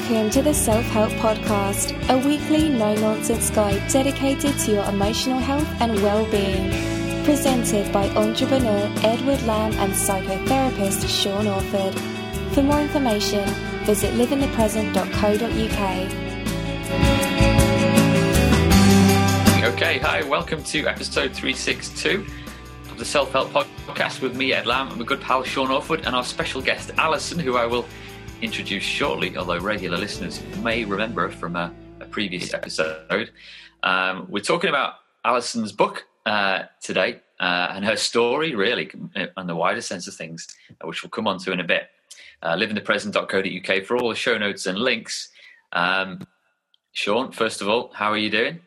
Welcome to the Self-Help Podcast, a weekly no-nonsense guide dedicated to your emotional health and well-being. Presented by entrepreneur Edward Lamb and psychotherapist Sean Orford. For more information, visit liveinthepresent.co.uk. Okay, hi, welcome to episode 362 of the Self-Help Podcast with me, Ed Lamb, and my good pal Sean Orford, and our special guest Alison, who I will introduce shortly, although regular listeners may remember from a previous episode. We're talking about Alison's book today and her story, really, and the wider sense of things, which we'll come on to in a bit. Liveinthepresent.co.uk for all the show notes and links. Sean, first of all, how are you doing?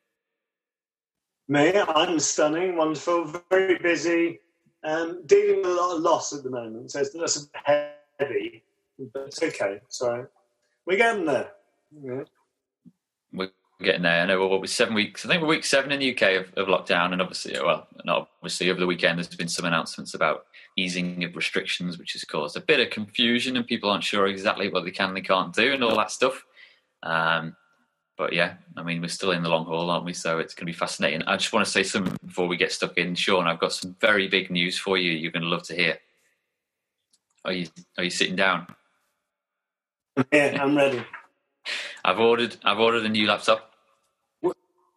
Me, I'm stunning, wonderful, very busy, dealing with a lot of loss at the moment, so it's a bit heavy. But it's okay. It's all right. We're getting there. Yeah. We're getting there. I know we're 7 weeks. I think we're week 7 in the UK of lockdown, and obviously, well, not obviously, over the weekend there's been some announcements about easing of restrictions, which has caused a bit of confusion, and people aren't sure exactly what they can and they can't do, and all that stuff. But yeah, I mean, we're still in the long haul, aren't we? So it's going to be fascinating. I just want to say something before we get stuck in. Sean, I've got some very big news for you. You're going to love to hear. Are you sitting down? Yeah, I'm ready. I've ordered a new laptop. What?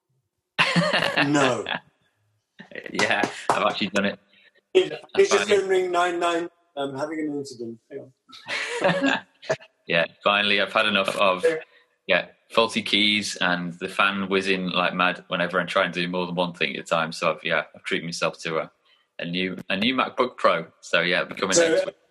No. Yeah, I've actually done it. It's just going to ring 99. I'm having an incident. Hang on. Yeah, finally, I've had enough of faulty keys and the fan whizzing like mad whenever I try and do more than one thing at a time. So I've treated myself to a new MacBook Pro. So yeah, it'll be coming next week.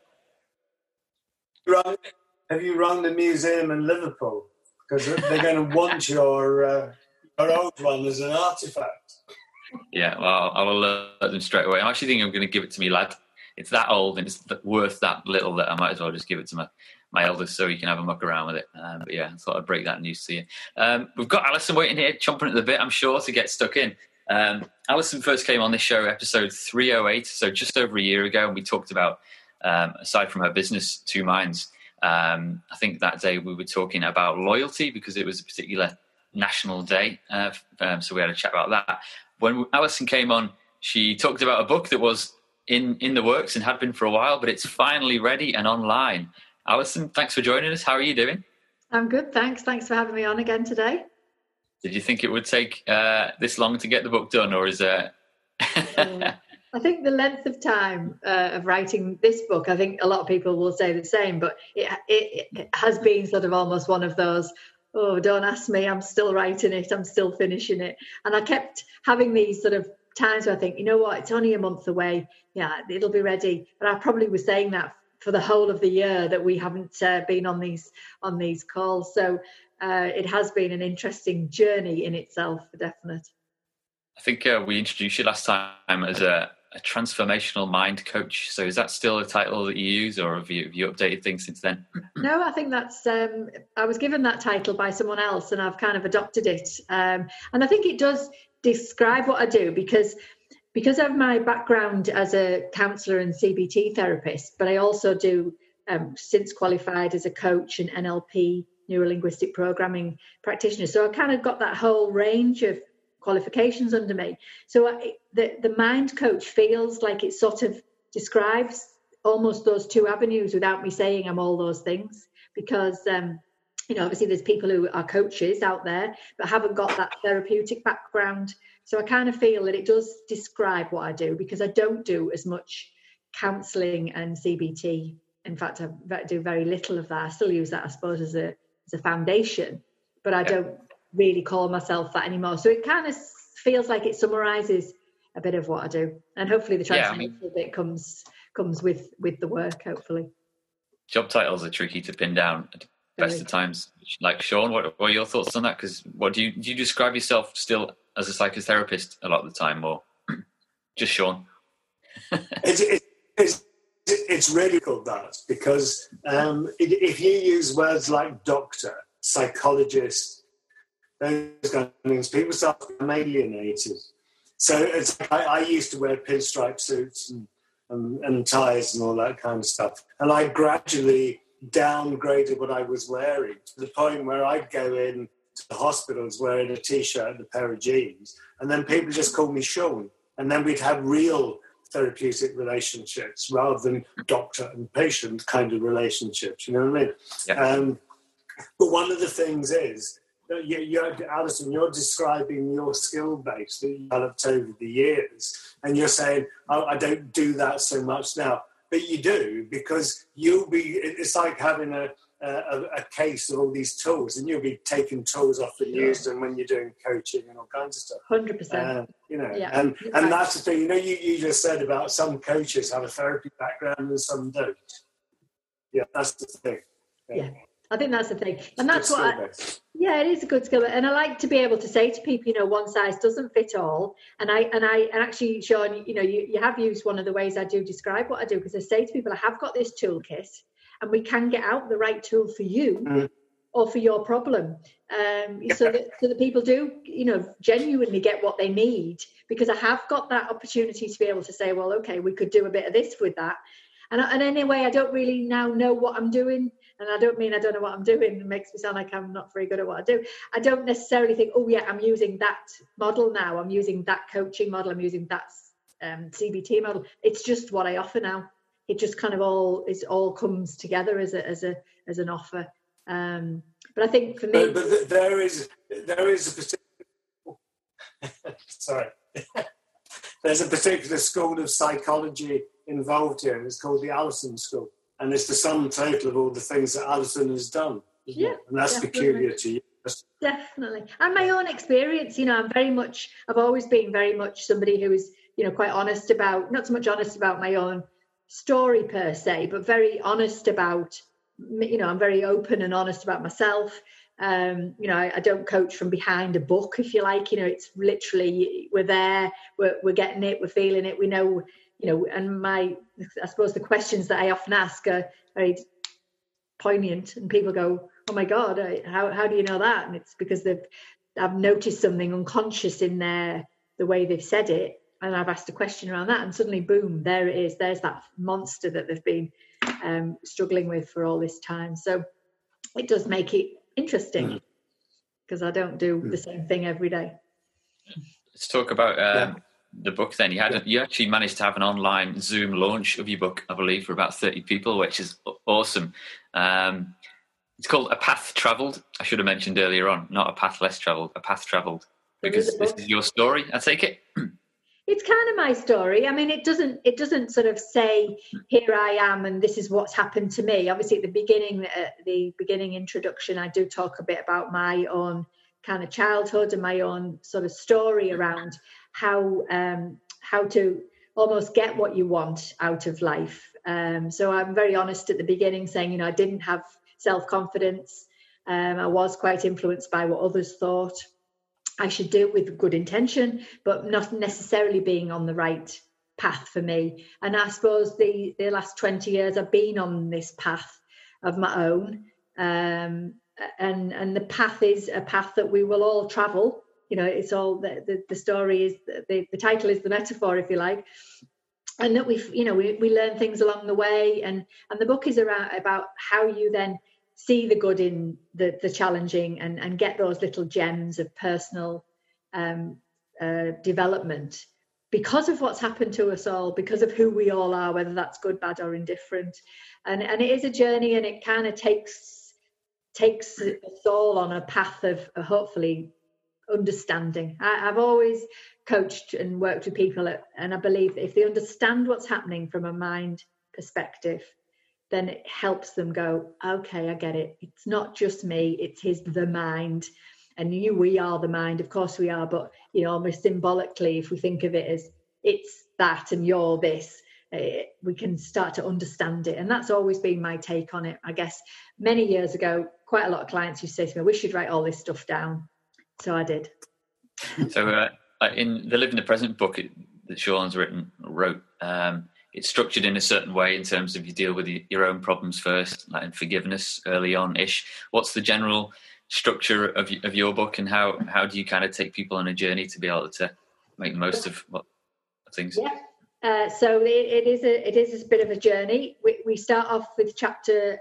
Right. Have you rung the museum in Liverpool? Because they're going to want your old one as an artefact. Yeah, well, I will let them straight away. I actually think I'm going to give it to me lad. It's that old and it's worth that little that I might as well just give it to my eldest so he can have a muck around with it. But yeah, I thought I'd break that news to you. We've got Alison waiting here, chomping at the bit, I'm sure, to get stuck in. Alison first came on this show, episode 308, so just over a year ago, and we talked about, aside from her business, Two Minds, I think that day we were talking about loyalty because it was a particular national day. So we had a chat about that. When Alison came on, she talked about a book that was in the works and had been for a while, but it's finally ready and online. Alison, thanks for joining us. How are you doing? I'm good, thanks. Thanks for having me on again today. Did you think it would take this long to get the book done, or is it? I think the length of time of writing this book, I think a lot of people will say the same, but it has been sort of almost one of those, oh, don't ask me, I'm still writing it, I'm still finishing it. And I kept having these sort of times where I think, you know what, it's only a month away, yeah, it'll be ready. But I probably was saying that for the whole of the year that we haven't been on these calls. So it has been an interesting journey in itself, for definite. I think we introduced you last time as a transformational mind coach. So is that still a title that you use, or have you updated things since then? No, I think that's, I was given that title by someone else and I've kind of adopted it. And I think it does describe what I do because of my background as a counsellor and CBT therapist, but I also do, since qualified as a coach and NLP, neuro-linguistic programming practitioner. So I kind of got that whole range of qualifications under me. So the mind coach feels like it sort of describes almost those two avenues without me saying I'm all those things, because obviously there's people who are coaches out there but haven't got that therapeutic background. So I kind of feel that it does describe what I do, because I don't do as much counselling and CBT. In fact, I do very little of that. I still use that, I suppose, as a foundation, but I don't really call myself that anymore. So it kind of feels like it summarises a bit of what I do, and hopefully the transformational bit comes with the work, hopefully. Job titles are tricky to pin down at the best of times. Like Sean, what are your thoughts on that? Because do you describe yourself still as a psychotherapist a lot of the time, or just Sean? It's really called that because if you use words like doctor, psychologist, those kind of things, people start alienated. So it's like I used to wear pinstripe suits and ties and all that kind of stuff, and I gradually downgraded what I was wearing to the point where I'd go in to the hospitals wearing a T-shirt and a pair of jeans, and then people just called me Sean, and then we'd have real therapeutic relationships rather than doctor and patient kind of relationships, you know what I mean? Yeah. But one of the things is, Alison, you're describing your skill base that you developed over the years, and you're saying, oh, I don't do that so much now. But you do, because it's like having a case of all these tools, and you'll be taking tools off and use them when you're doing coaching and all kinds of stuff. 100%. And that's the thing. You just said about some coaches have a therapy background and some don't. Yeah, that's the thing. Yeah. I think that's the thing, and that's what. It is a good skill, and I like to be able to say to people, one size doesn't fit all. And actually, Sean, you have used one of the ways I do describe what I do, because I say to people, I have got this toolkit, and we can get out the right tool for you or for your problem, so that people do, genuinely get what they need, because I have got that opportunity to be able to say, well, okay, we could do a bit of this with that. And anyway, I don't really now know what I'm doing. And I don't mean I don't know what I'm doing. It makes me sound like I'm not very good at what I do. I don't necessarily think, oh, yeah, I'm using that model now. I'm using that coaching model. I'm using that CBT model. It's just what I offer now. It just kind of all comes together as an offer. But I think for me... But there is a particular... Sorry. There's a particular school of psychology involved here, and it's called the Alison School. And it's the sum total of all the things that Alison has done. Yeah, and that's peculiar to you. Definitely. And my own experience, I've always been very much somebody who is, quite honest about, not so much honest about my own story per se, but very honest about, I'm very open and honest about myself. I don't coach from behind a book, if you like. It's literally, we're there, we're getting it, we're feeling it, we know, and I suppose the questions that I often ask are very poignant, and people go, oh my God, how do you know that? And it's because I've noticed something unconscious in the way they've said it, and I've asked a question around that, and suddenly, boom, there it is. There's that monster that they've been struggling with for all this time. So it does make it interesting, because I don't do the same thing every day. Let's talk about the book then. You actually managed to have an online Zoom launch of your book, I believe, for about 30 people, which is awesome. It's called A Path Travelled. I should have mentioned earlier on, not A Path Less Travelled, A Path Travelled, because this is your story, I take it. It's kind of my story. I mean, it doesn't sort of say, here I am and this is what's happened to me. Obviously, at the beginning introduction, I do talk a bit about my own kind of childhood and my own sort of story around how to almost get what you want out of life. So I'm very honest at the beginning, saying, I didn't have self-confidence. I was quite influenced by what others thought I should do with good intention, but not necessarily being on the right path for me. And I suppose the last 20 years I've been on this path of my own. And the path is a path that we will all travel. It's all the story is the title is the metaphor, if you like, and that we learn things along the way, and the book is about how you then see the good in the challenging and get those little gems of personal development because of what's happened to us all, because of who we all are, whether that's good, bad, or indifferent. And it is a journey, and it kind of takes us all on a path of hopefully understanding. I've always coached and worked with people, and I believe that if they understand what's happening from a mind perspective, then it helps them go, okay, I get it. It's not just me, the mind. And we are the mind, of course we are, but almost symbolically, if we think of it as it's that and you're this, we can start to understand it. And that's always been my take on it. I guess many years ago, quite a lot of clients used to say to me, we should write all this stuff down. So I did. So in the Live in the Present book that Sean's wrote, it's structured in a certain way in terms of you deal with your own problems first, like in forgiveness early on-ish. What's the general structure of your book, and how do you kind of take people on a journey to be able to make the most of what things? Yeah. So it is a bit of a journey. We start off with chapter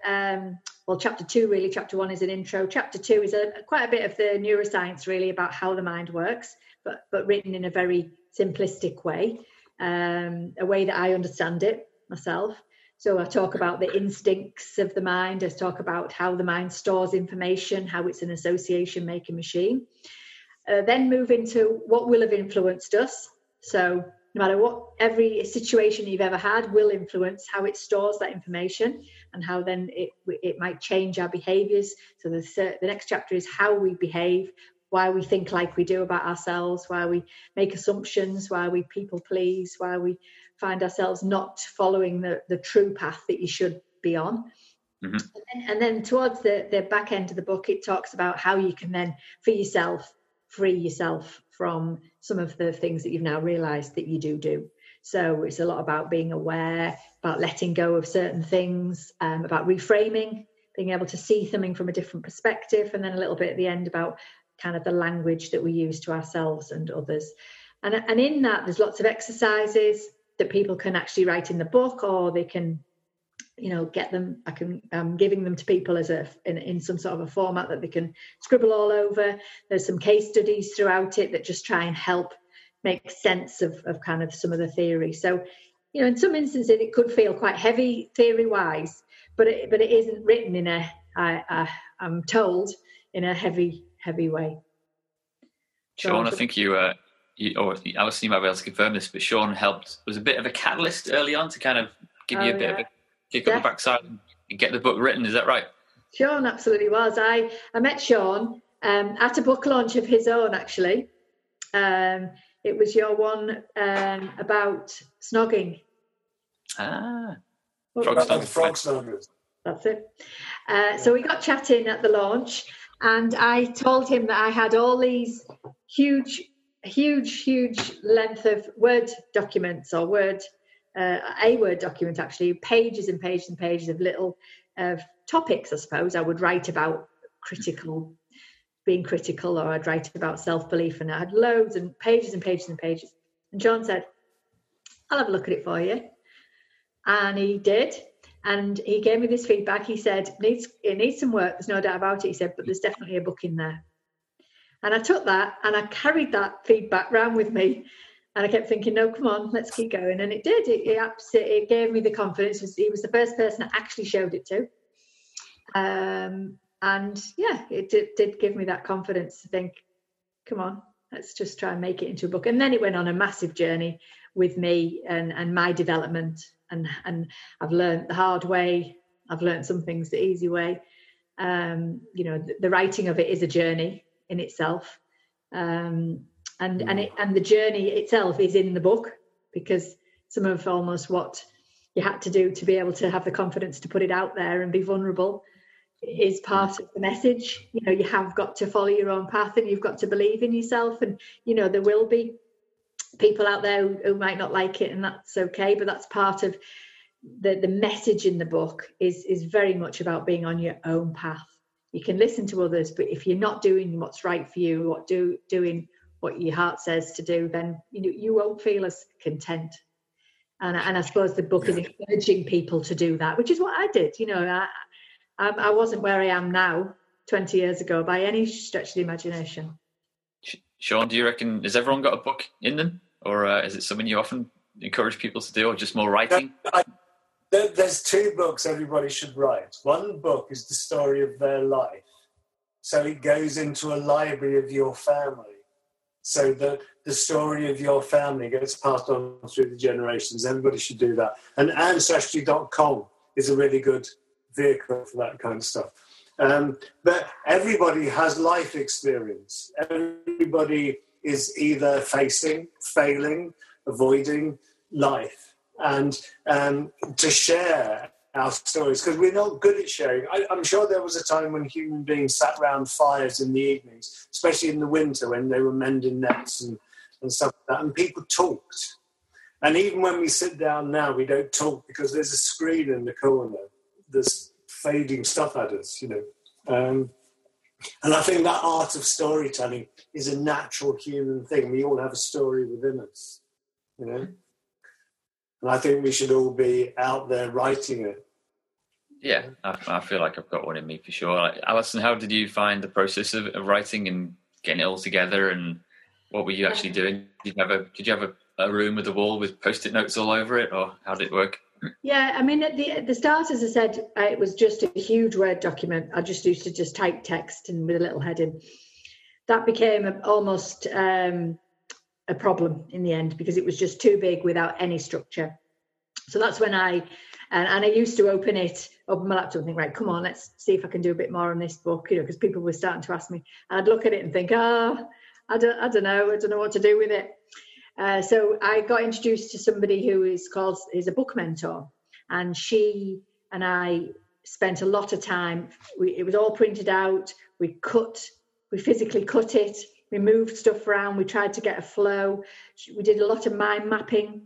2 really. Chapter 1 is an intro. Chapter 2 is quite a bit of the neuroscience really about how the mind works, but written in a very simplistic way, a way that I understand it myself. So I talk about the instincts of the mind. I talk about how the mind stores information, how it's an association-making machine. Then move into what will have influenced us. So no matter what, every situation you've ever had will influence how it stores that information and how then it might change our behaviours. So the next chapter is how we behave, why we think like we do about ourselves, why we make assumptions, why we people please, why we find ourselves not following the true path that you should be on. Mm-hmm. And then towards the back end of the book, it talks about how you can then, for yourself, free yourself from some of the things that you've now realised that you do. So it's a lot about being aware, about letting go of certain things, about reframing, being able to see something from a different perspective, and then a little bit at the end about kind of the language that we use to ourselves and others. And in that, there's lots of exercises that people can actually write in the book, or they can, get them. I'm giving them to people as in some sort of a format that they can scribble all over. There's some case studies throughout it that just try and help make sense of kind of some of the theory. So, in some instances it could feel quite heavy theory-wise, but it isn't written in I'm told, in a heavy way. Sean, I think Alison, you might be able to confirm this, but Sean was a bit of a catalyst early on to kind of give you a bit of a kick up the backside and get the book written. Is that right? Sean absolutely was. I met Sean at a book launch of his own, actually. It was your one about snogging. Frog snoggers. That's it. So we got chatting at the launch, and I told him that I had all these huge length of Word documents, or a Word document actually, pages and pages and pages of little topics, I suppose. I would write about being critical, or I'd write about self-belief, and I had loads and pages and pages and pages. And John said, I'll have a look at it for you. And he did. And he gave me this feedback. He said, it needs some work, there's no doubt about it. He said, but there's definitely a book in there. And I took that and I carried that feedback around with me. And I kept thinking, no, come on, let's keep going. And it did. It gave me the confidence. He was the first person I actually showed it to. And yeah, it did give me that confidence to think, come on, let's just try and make it into a book. And then it went on a massive journey with me and my development. And I've learned the hard way. I've learned some things the easy way. The writing of it is a journey in itself. And the journey itself is in the book, because some of almost what you had to do to be able to have the confidence to put it out there and be vulnerable is part of the message. You have got to follow your own path, and you've got to believe in yourself. And there will be people out there who might not like it, and that's okay, but that's part of the message in the book is very much about being on your own path. You can listen to others, but if you're not doing what's right for you, doing what your heart says to do, then you won't feel as content. And I suppose the book is encouraging people to do that, which is what I did. I wasn't where I am now 20 years ago by any stretch of the imagination. Sean, do you reckon, has everyone got a book in them? Or is it something you often encourage people to do, or just more writing? There's 2 books everybody should write. One book is the story of their life. So it goes into a library of your family, so that the story of your family gets passed on through the generations. Everybody should do that. And ancestry.com is a really good vehicle for that kind of stuff. But everybody has life experience. Everybody is either facing, failing, avoiding life. And to share our stories, because we're not good at sharing. I'm sure there was a time when human beings sat around fires in the evenings, especially in the winter when they were mending nets and stuff like that, and people talked. And even when we sit down now, we don't talk because there's a screen in the corner that's fading stuff at us, And I think that art of storytelling is a natural human thing. We all have a story within us, And I think we should all be out there writing it. Yeah, I feel like I've got one in me for sure. Like, Alison, how did you find the process of writing and getting it all together, and what were you actually doing? Did you have a room with a wall with Post-it notes all over it, or how did it work? Yeah, I mean, at the start, as I said, it was just a huge Word document. I just used to just type text and with a little heading. That became almost a problem in the end because it was just too big without any structure. So that's when I used to open my laptop and think, right, come on, let's see if I can do a bit more on this book, because people were starting to ask me. And I'd look at it and think, I don't know what to do with it. So I got introduced to somebody who is a book mentor, and she and I spent a lot of time. It was all printed out. We physically cut it. We moved stuff around. We tried to get a flow. We did a lot of mind mapping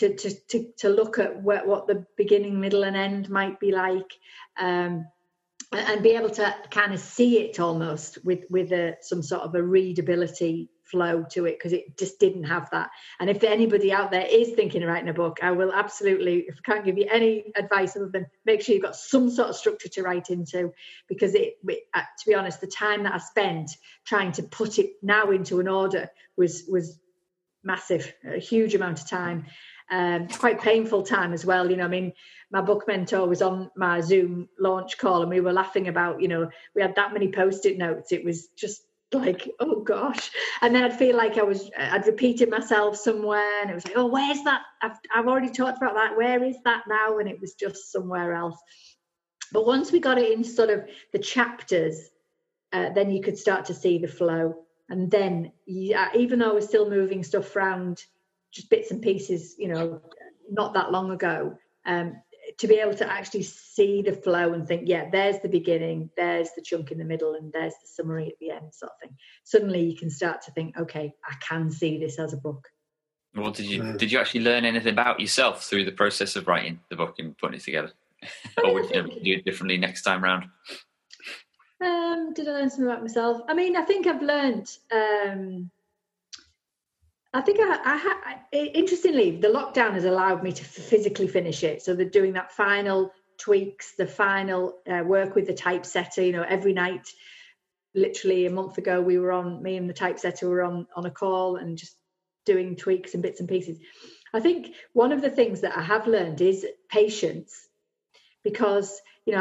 to look at what the beginning, middle, and end might be like, and be able to kind of see it almost with some sort of a readability flow to it, because it just didn't have that. And if anybody out there is thinking of writing a book, I will absolutely, if I can't give you any advice other than make sure you've got some sort of structure to write into, because to be honest, the time that I spent trying to put it now into an order was massive, a huge amount of time. Quite painful time as well. I mean, my book mentor was on my Zoom launch call and we were laughing about, we had that many Post-it notes. It was just like, oh gosh. And then I'd feel like I'd repeated myself somewhere, and it was like, oh, where's that? I've already talked about that. Where is that now? And it was just somewhere else. But once we got it in sort of the chapters, then you could start to see the flow. And then, even though I was still moving stuff around, just bits and pieces, not that long ago, to be able to actually see the flow and think, yeah, there's the beginning, there's the chunk in the middle, and there's the summary at the end, sort of thing. Suddenly you can start to think, okay, I can see this as a book. Well, did you actually learn anything about yourself through the process of writing the book and putting it together? Or would you do it differently next time round? Did I learn something about myself? I mean, I think I've learned... I think interestingly, the lockdown has allowed me to physically finish it. So they're doing that final tweaks, the final work with the typesetter, every night. Literally a month ago, me and the typesetter were on a call and just doing tweaks and bits and pieces. I think one of the things that I have learned is patience, because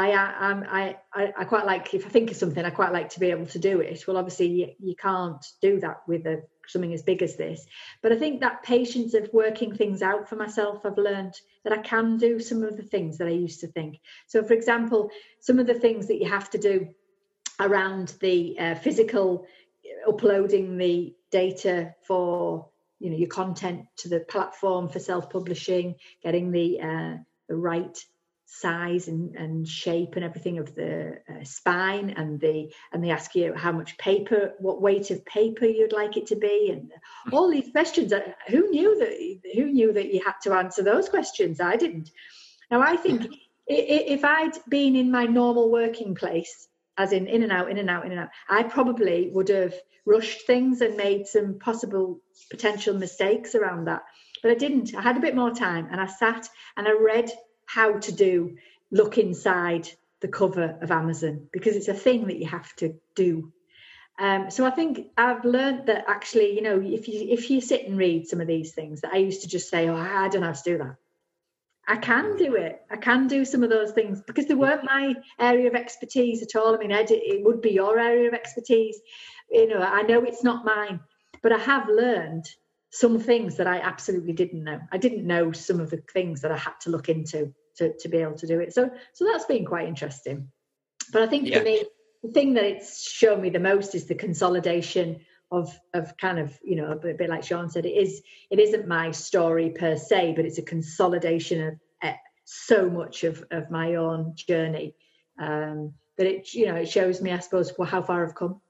I quite like, if I think of something, I quite like to be able to do it. Well, obviously you can't do that with something as big as this, but I think that patience of working things out for myself, I've learned that I can do some of the things that I used to think. So, for example, some of the things that you have to do around the physical uploading the data for your content to the platform for self-publishing, getting the right size and shape and everything of the spine, and they ask you how much paper, what weight of paper you'd like it to be, and all these questions. Who knew that you had to answer those questions? I didn't. Now I think if I'd been in my normal working place, as in and out, I probably would have rushed things and made some potential mistakes around that. But I didn't. I had a bit more time, and I sat and I read how to look inside the cover of Amazon, because it's a thing that you have to do. So I think I've learned that actually, if you sit and read some of these things that I used to just say, oh, I don't know how to do that. I can do it. I can do some of those things because they weren't my area of expertise at all. I mean, it would be your area of expertise. I know it's not mine, but I have learned some things that I absolutely didn't know. I didn't know some of the things that I had to look into to be able to do it. So that's been quite interesting. But I think for me, the thing that it's shown me the most is the consolidation of kind of, a bit like Sean said, it isn't my story per se, but it's a consolidation of so much of my own journey. That it shows me, I suppose, how far I've come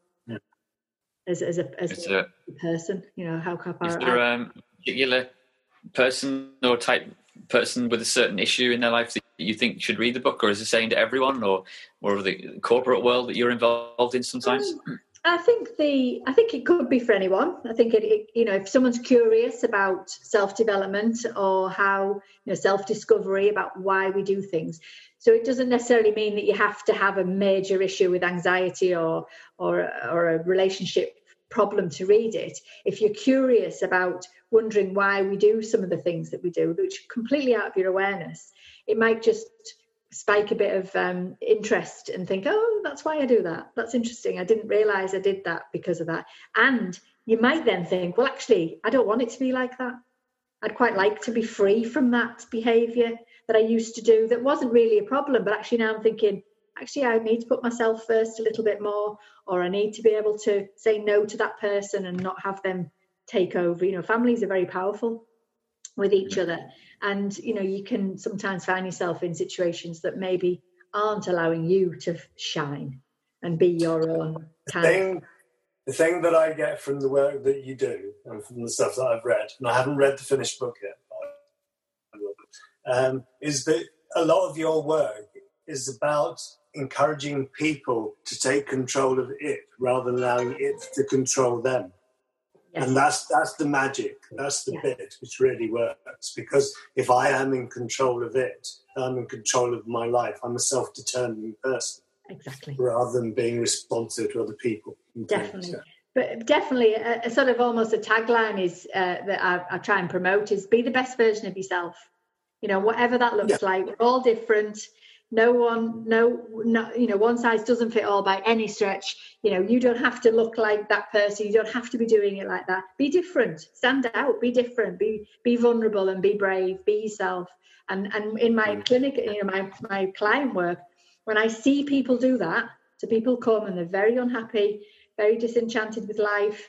as a person, how far. Is there a particular person or type person with a certain issue in their life that you think should read the book, or is it saying to everyone, or more of the corporate world that you're involved in sometimes? I think it could be for anyone. I think it if someone's curious about self-development or how, self-discovery about why we do things. So it doesn't necessarily mean that you have to have a major issue with anxiety or a relationship problem to read it. If you're curious about wondering why we do some of the things that we do, which are completely out of your awareness, it might just spike a bit of interest and think, oh, that's why I do that. That's interesting. I didn't realize I did that because of that. And you might then think, well, actually, I don't want it to be like that. I'd quite like to be free from that behavior that I used to do that wasn't really a problem. But actually now I'm thinking, actually, I need to put myself first a little bit more, or I need to be able to say no to that person and not have them take over. Families are very powerful with each other. And, you can sometimes find yourself in situations that maybe aren't allowing you to shine and be your own The thing that I get from the work that you do and from the stuff that I've read, and I haven't read the finished book yet, is that a lot of your work is about encouraging people to take control of it rather than allowing it to control them. Yes. And that's the magic. That's the bit which really works. Because if I am in control of it, I'm in control of my life. I'm a self-determining person. Exactly. Rather than being responsive to other people. Definitely. But definitely a sort of almost a tagline is that I try and promote is be the best version of yourself. Whatever that looks like. We're all different. No, one size doesn't fit all by any stretch. You don't have to look like that person. You don't have to be doing it like that. Be different. Stand out. Be different. Be vulnerable and be brave. Be yourself. And in my clinic, my client work, when I see people do that, so people come and they're very unhappy, very disenchanted with life,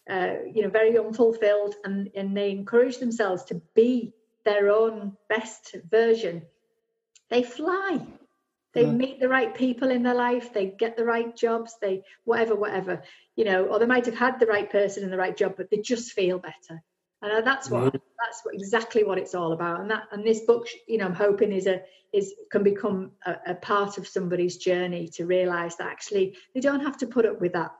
very unfulfilled, and they encourage themselves to be their own best version. They fly. They meet the right people in their life. They get the right jobs. They whatever, or they might have had the right person in the right job, but they just feel better. And that's exactly what it's all about. And this book, I'm hoping can become a part of somebody's journey to realise that actually they don't have to put up with that.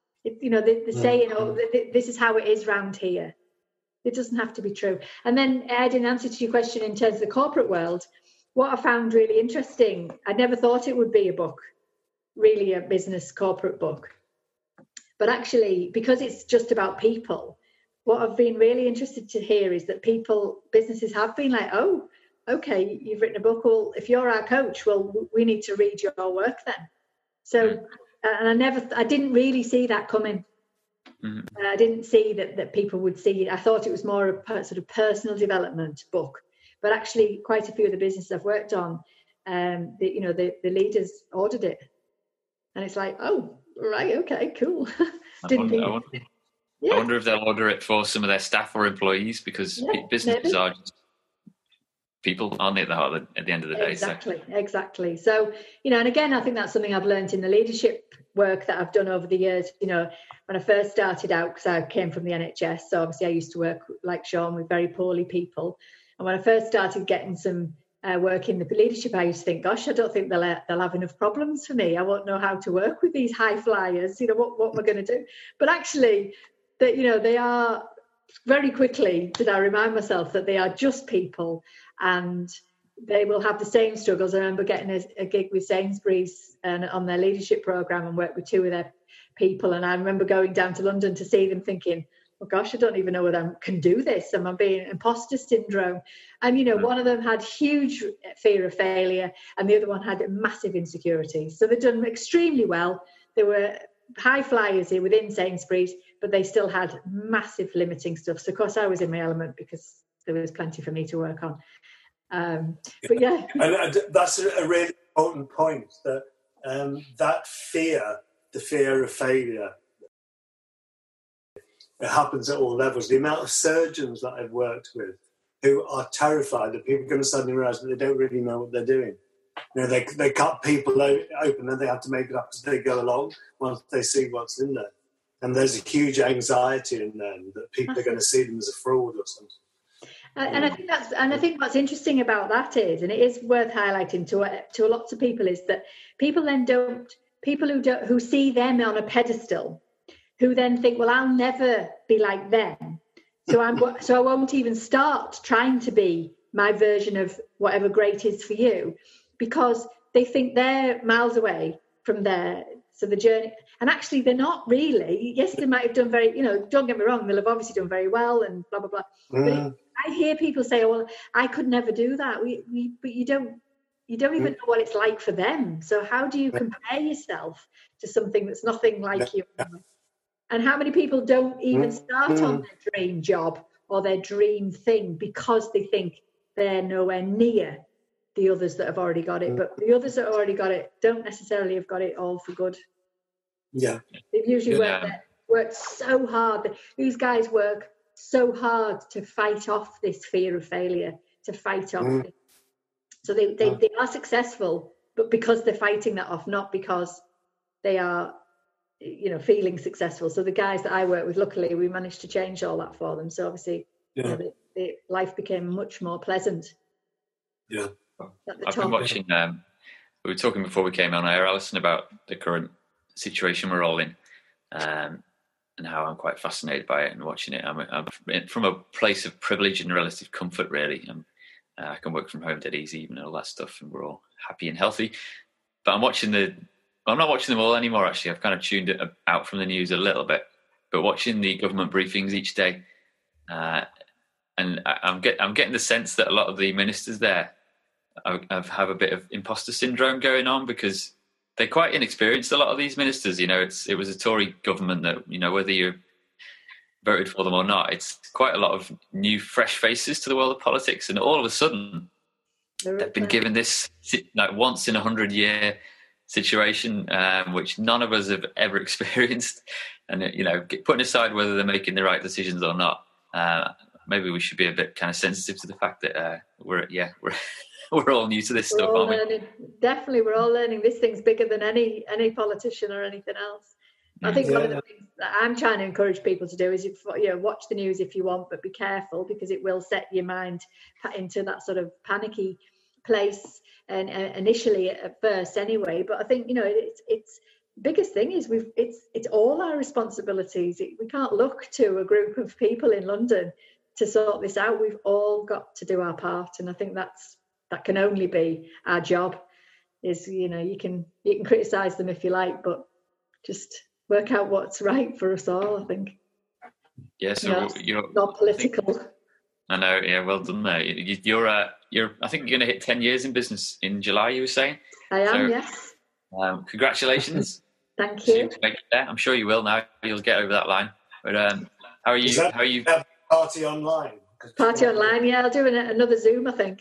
The saying, this is how it is round here. It doesn't have to be true. And then, Ed, in answer to your question in terms of the corporate world, what I found really interesting, I never thought it would be a book, really a business corporate book. But actually, because it's just about people, what I've been really interested to hear is that businesses have been like, oh, okay, you've written a book. Well, if you're our coach, well, we need to read your work then. So, and I didn't really see that coming. Mm-hmm. I didn't see that people would see it. I thought it was more a sort of personal development book. But actually, quite a few of the businesses I've worked on, the leaders ordered it, and it's like, oh, right, okay, cool. I wonder if they'll order it for some of their staff or employees, because businesses are just people, aren't they, at the end of the day? Exactly. So, and again, I think that's something I've learned in the leadership work that I've done over the years. When I first started out, because I came from the NHS, so obviously I used to work, like Sean, with very poorly people. And when I first started getting some work in the leadership, I used to think, gosh, I don't think they'll have enough problems for me. I won't know how to work with these high flyers. What am I going to do? But actually, they are, very quickly did I remind myself that they are just people, and they will have the same struggles. I remember getting a gig with Sainsbury's on their leadership program and worked with two of their people. And I remember going down to London to see them thinking, oh gosh, I don't even know whether I can do this. Am I being imposter syndrome? And, one of them had huge fear of failure and the other one had massive insecurities. So they'd done extremely well. They were high flyers here within Sainsbury's, but they still had massive limiting stuff. So, of course, I was in my element because there was plenty for me to work on. But yeah. And that's a really important point, that that fear, the fear of failure, it happens at all levels. The amount of surgeons that I've worked with who are terrified that people are going to suddenly realise that they don't really know what they're doing. They cut people open and they have to make it up as they go along once they see what's in there. And there's a huge anxiety in them that people are going to see them as a fraud or something. And I think what's interesting about that is, and it is worth highlighting to lots of people, is that people who see them on a pedestal who then think, well, I'll never be like them. So I won't even start trying to be my version of whatever great is for you, because they think they're miles away from there. So the journey, and actually they're not really. Yes, they might have done very, don't get me wrong, they'll have obviously done very well and blah, blah, blah. But I hear people say, oh, well, I could never do that. But you don't even know what it's like for them. So how do you compare yourself to something that's nothing like you? And how many people don't even start on their dream job or their dream thing because they think they're nowhere near the others that have already got it. But the others that have already got it don't necessarily have got it all for good. Yeah. They've usually worked so hard. These guys work so hard to fight off this fear of failure, to fight off it. So they are successful, but because they're fighting that off, not because they are, feeling successful. So the guys that I work with, luckily, we managed to change all that for them. So obviously, life became much more pleasant. Yeah. I've been watching, we were talking before we came on air, Alison, about the current situation we're all in, and how I'm quite fascinated by it and watching it. I'm from a place of privilege and relative comfort, really. I can work from home dead easy and all that stuff, and we're all happy and healthy. But I'm not watching them all anymore, actually. I've kind of tuned it out from the news a little bit, but watching the government briefings each day, and I'm getting the sense that a lot of the ministers there have a bit of imposter syndrome going on, because they're quite inexperienced, a lot of these ministers. It was a Tory government that, whether you voted for them or not, it's quite a lot of new, fresh faces to the world of politics, and all of a sutden they've been given this once in 100-year situation, which none of us have ever experienced. And putting aside whether they're making the right decisions or not, maybe we should be a bit kind of sensitive to the fact that we're all new to this stuff, aren't we? Definitely, we're all learning. This thing's bigger than any politician or anything else. I think one of the things that I'm trying to encourage people to do is, watch the news if you want, but be careful, because it will set your mind into that sort of panicky place, and initially at first anyway. But I think it's biggest thing is it's all our responsibilities. We can't look to a group of people in London to sort this out. We've all got to do our part, and I think that can only be our job. Is you can criticise them if you like, but just work out what's right for us all, I think. Yeah, so you're not political. I know, yeah, well done there. You're I think you're going to hit 10 years in business in July, you were saying? I am, yes. Congratulations. Thank you. I'm sure you will now. You'll get over that line. But how are you? How are you? Party online. Party online, yeah. I'll do another Zoom, I think.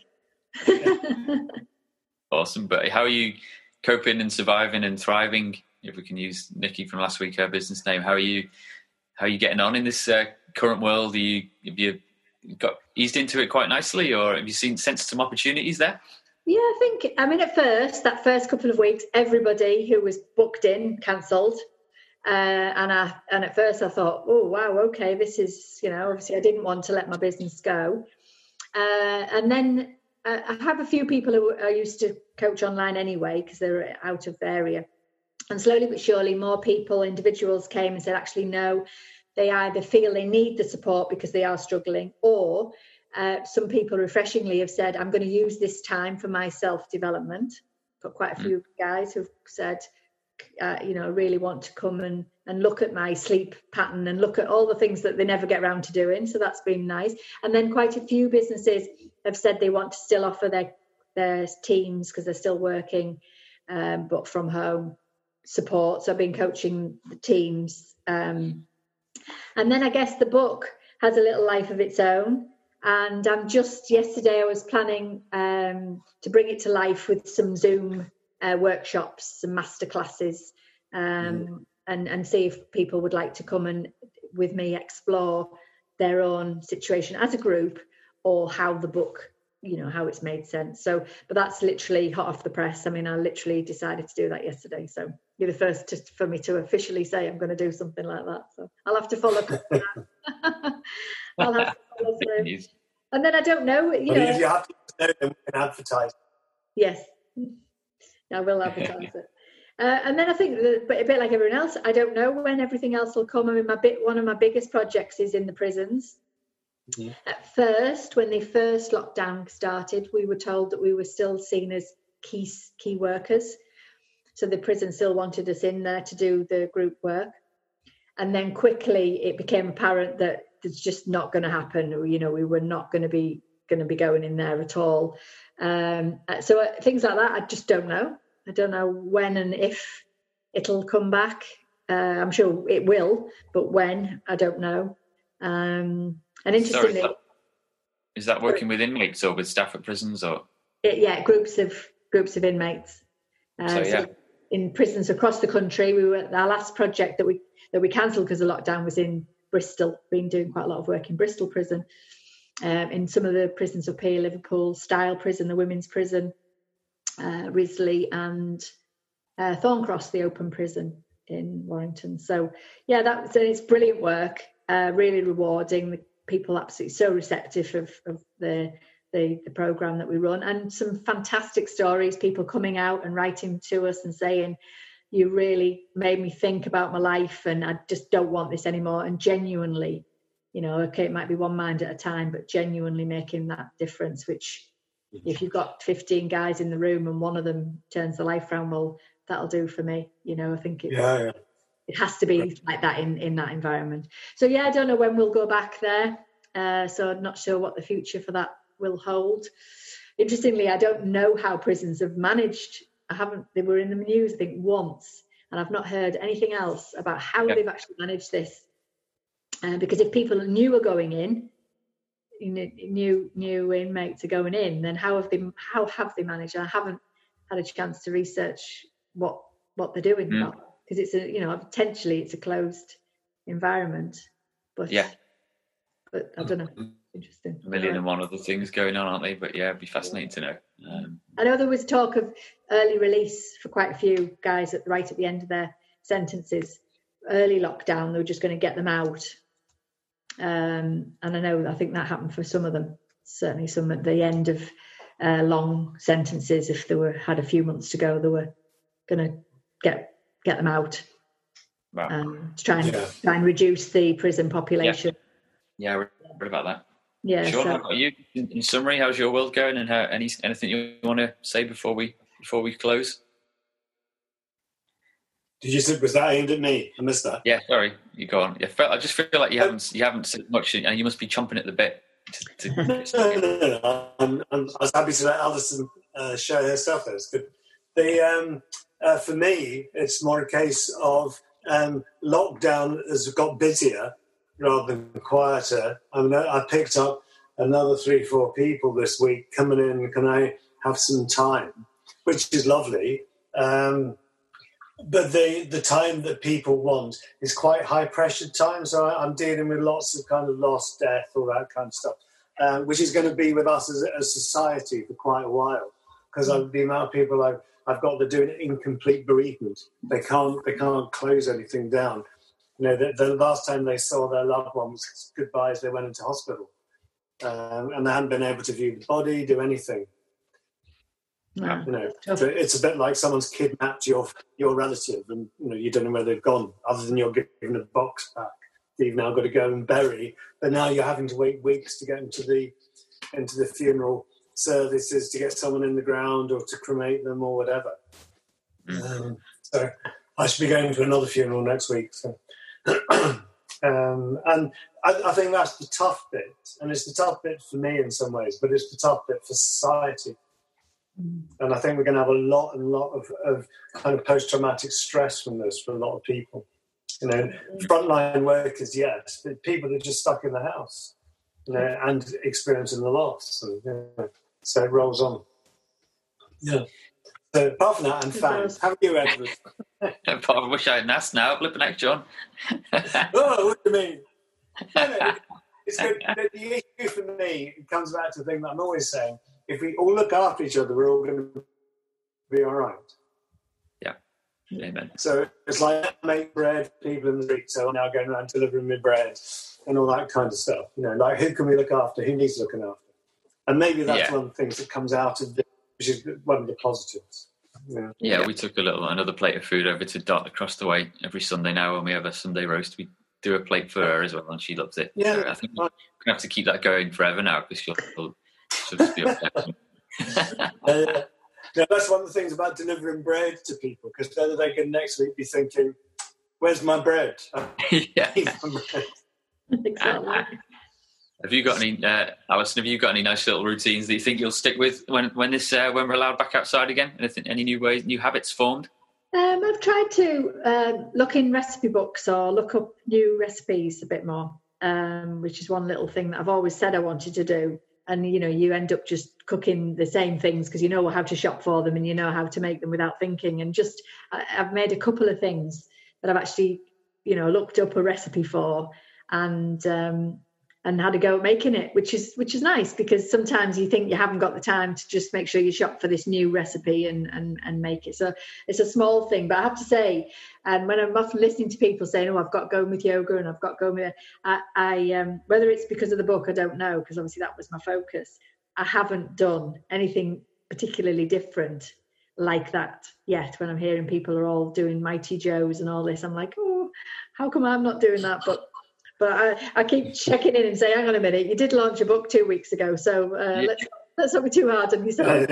Awesome. But how are you coping and surviving and thriving? If we can use Nikki from last week, her business name, how are you getting on in this current world? Have you got eased into it quite nicely, or have you sensed some opportunities there? Yeah, at first, that first couple of weeks, everybody who was booked in cancelled. And at first I thought, oh, wow, okay, this is, obviously I didn't want to let my business go. And then I have a few people who I used to coach online anyway, because they're out of the area. And slowly but surely, more individuals came and said, actually, no, they either feel they need the support because they are struggling, or some people refreshingly have said, I'm going to use this time for my self-development. Got quite a few guys who've said, really want to come and look at my sleep pattern and look at all the things that they never get around to doing. So that's been nice. And then quite a few businesses have said they want to still offer their teams, because they're still working, but from home support. So I've been coaching the teams. And then I guess the book has a little life of its own. And yesterday I was planning to bring it to life with some Zoom workshops, some masterclasses, and see if people would like to come and with me explore their own situation as a group, or how the book, how it's made sense. So, but that's literally hot off the press. I literally decided to do that yesterday. So you're the first for me to officially say I'm going to do something like that. So I'll have to follow through. I'll have to follow through. And then I don't know. If you have to know, then we can advertise. Yes, I will advertise it. And then I think that, a bit like everyone else, I don't know when everything else will come. I mean, one of my biggest projects is in the prisons. Mm-hmm. At first, when the first lockdown started, we were told that we were still seen as key workers. So the prison still wanted us in there to do the group work. And then quickly it became apparent that it's just not going to happen. You know, we were not going to be going in there at all. So things like that, I just don't know. I don't know when and if it'll come back. I'm sure it will, but when, I don't know. And interestingly, sorry, is that working with inmates or with staff at prisons, or? Yeah, groups of inmates. So in prisons across the country, our last project that we cancelled because the lockdown was in Bristol. Been doing quite a lot of work in Bristol prison, in some of the prisons up here, Liverpool Style Prison, the women's prison, Risley, and Thorncross, the open prison in Warrington. So yeah, it's brilliant work, really rewarding. The people absolutely so receptive of the program that we run, and some fantastic stories, people coming out and writing to us and saying, you really made me think about my life and I just don't want this anymore. And genuinely, you know, okay, it might be one mind at a time, but genuinely making that difference, which if you've got 15 guys in the room and one of them turns the life around, well, that'll do for me. You know, I think it has to be like that in that environment. So yeah, I don't know when we'll go back there. So I'm not sure what the future for that will hold. Interestingly, I don't know how prisons have managed. They were in the news, I think, once, and I've not heard anything else about how they've actually managed this. Because if people knew are going in, new inmates are going in, then how have they managed? I haven't had a chance to research what they're doing, because it's potentially it's a closed environment, but I don't know. Interesting. A million and one other things going on, aren't they? But yeah, it'd be fascinating to know. I know there was talk of early release for quite a few guys right at the end of their sentences. Early lockdown, they were just going to get them out. And I think that happened for some of them. Certainly some at the end of long sentences, if they had a few months to go, they were going to get them out. Wow. To try and reduce the prison population. Yeah, I read about that. Yeah. Sean, how about you? In summary, how's your world going, and anything you want to say before we close? Was that aimed at me? I missed that. Yeah, sorry, you go on. Yeah, I just feel like you haven't said much, and you must be chomping at the bit. No. I was happy to let Alison share her stuff. That's good. For me, it's more a case of lockdown has got busier rather than quieter. I mean, I picked up another 3-4 people this week coming in. Can I have some time? Which is lovely. But the time that people want is quite high-pressured time. So I'm dealing with lots of kind of loss, death, all that kind of stuff, which is going to be with us as a society for quite a while. Because the amount of people I've got to do an incomplete bereavement. They can't close anything down. You know, the last time they saw their loved ones goodbye as they went into hospital, and they hadn't been able to view the body, do anything. No. You know, so it's a bit like someone's kidnapped your relative, and you don't know where they've gone, other than you're given a box back that you've now got to go and bury. But now you're having to wait weeks to get into the funeral services, to get someone in the ground or to cremate them or whatever. So I should be going to another funeral next week. So. And I think that's the tough bit, and it's the tough bit for me in some ways, but it's the tough bit for society. And I think we're going to have a lot of kind of post-traumatic stress from this for a lot of people. You know, frontline workers, yes, but people that are just stuck in the house, and experiencing the loss. And, so it rolls on. Yeah. So apart from that, I'm fans. How are you, Edward? I wish I hadn't asked now. Flipping out, John. Oh, what do you mean? No, it's good. The issue for me, it comes back to the thing that I'm always saying. If we all look after each other, we're all going to be all right. Yeah. Amen. So it's like I make bread, people in the street, so I'm now going around delivering me bread and all that kind of stuff. Like who can we look after? Who needs looking after? And maybe that's one of the things that comes out of this, which is one of the positives. Yeah, we took another plate of food over to Dot across the way every Sunday now. When we have a Sunday roast, we do a plate for her as well, and she loves it. Yeah, so I think we're gonna have to keep that going forever now, because she'll just be upset. Yeah, that's one of the things about delivering bread to people, because then they can next week be thinking, "Where's my bread?" Yeah. Exactly. Have you got any, Alison? Have you got any nice little routines that you think you'll stick with when we're allowed back outside again? Any new habits formed? I've tried to look in recipe books or look up new recipes a bit more, which is one little thing that I've always said I wanted to do. And, you end up just cooking the same things because you know how to shop for them and you know how to make them without thinking. And I've made a couple of things that I've actually, looked up a recipe for and had a go at making it, which is nice, because sometimes you think you haven't got the time to just make sure you shop for this new recipe and make it. So it's a small thing, but I have to say, and when I'm often listening to people saying, "Oh, I've got going with yoga and I've got going with," I whether it's because of the book, I don't know, because obviously that was my focus. I haven't done anything particularly different like that yet. When I'm hearing people are all doing Mighty Joes and all this, I'm like, oh, how come I'm not doing that? But I keep checking in and say, hang on a minute, you did launch a book 2 weeks ago, so let's not be too hard on yourself.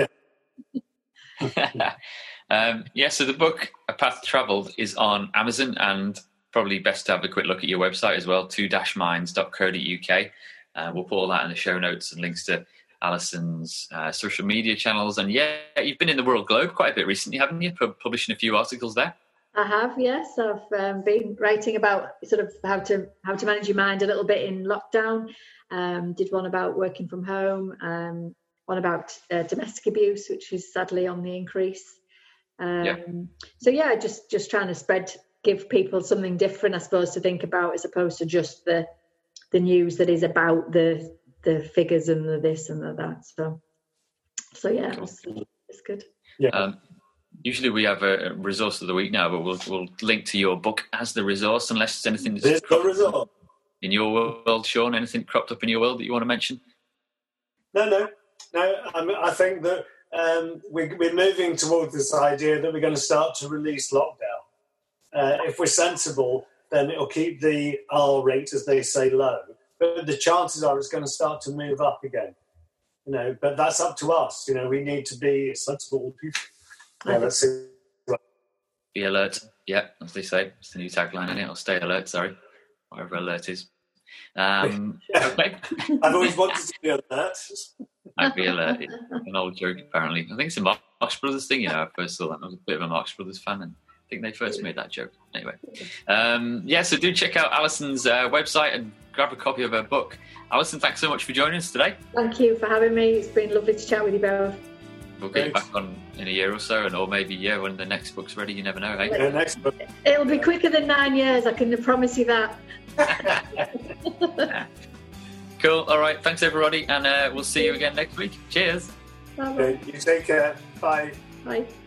So the book, A Path Travelled, is on Amazon, and probably best to have a quick look at your website as well, 2-minds.co.uk. We'll put all that in the show notes and links to Alison's social media channels. And you've been in the World Globe quite a bit recently, haven't you? Publishing a few articles there. I have, yes. I've been writing about sort of how to manage your mind a little bit in lockdown. Did one about working from home, one about domestic abuse, which is sadly on the increase. So just trying to give people something different, I suppose, to think about, as opposed to just the news that is about the figures and the this and the that. So yeah, cool. It's good. Yeah. Usually we have a resource of the week now, but we'll link to your book as the resource, unless there's anything that's resource in your world, Sean. Anything cropped up in your world that you want to mention? No. I think that we're moving towards this idea that we're going to start to release lockdown. If we're sensible, then it'll keep the R rate, as they say, low. But the chances are it's going to start to move up again. But that's up to us. We need to be sensible people. Yeah, let's see. Be alert. Yeah, as they say. It's the new tagline, isn't it? Or stay alert, sorry. Whatever alert is. Okay. I've always wanted to be alert. I'd be alert. It's an old joke, apparently. I think it's a Marx Brothers thing, I first saw that. I was a bit of a Marx Brothers fan, and I think they first made that joke. Anyway. So do check out Alison's website and grab a copy of her book. Alison, thanks so much for joining us today. Thank you for having me. It's been lovely to chat with you both. We'll get you back on in a year or so, or maybe when the next book's ready. You never know, hey? Yeah, next book. It'll be quicker than 9 years, I can promise you that. Cool. All right. Thanks, everybody, and we'll see you again next week. Cheers. Bye. Okay, you take care. Bye. Bye.